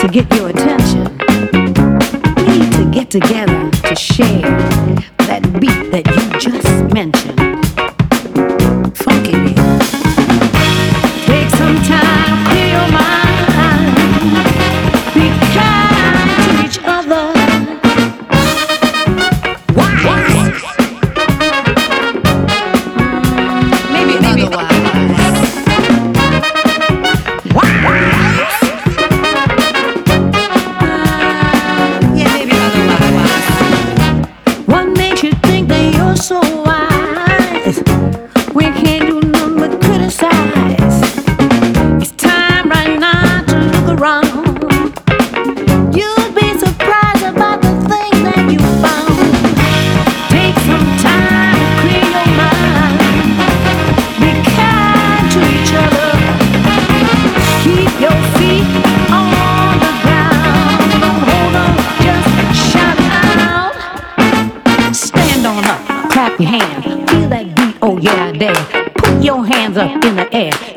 get your attention. We need to get together to share that beat that you just mentioned. Funky beat. Take some time, clear your mind. Be kind to each other. Why? Maybe otherwise. So wise, we can't do nothing but criticize. It's time right now to look around. You'll be surprised about the things that you found. Take some time to clear your mind. Be kind to each other. Keep your feet on the ground. Don't hold on, just shout out. Stand on up. Clap your hands, feel that beat, oh yeah, there. Put your hands up in the air.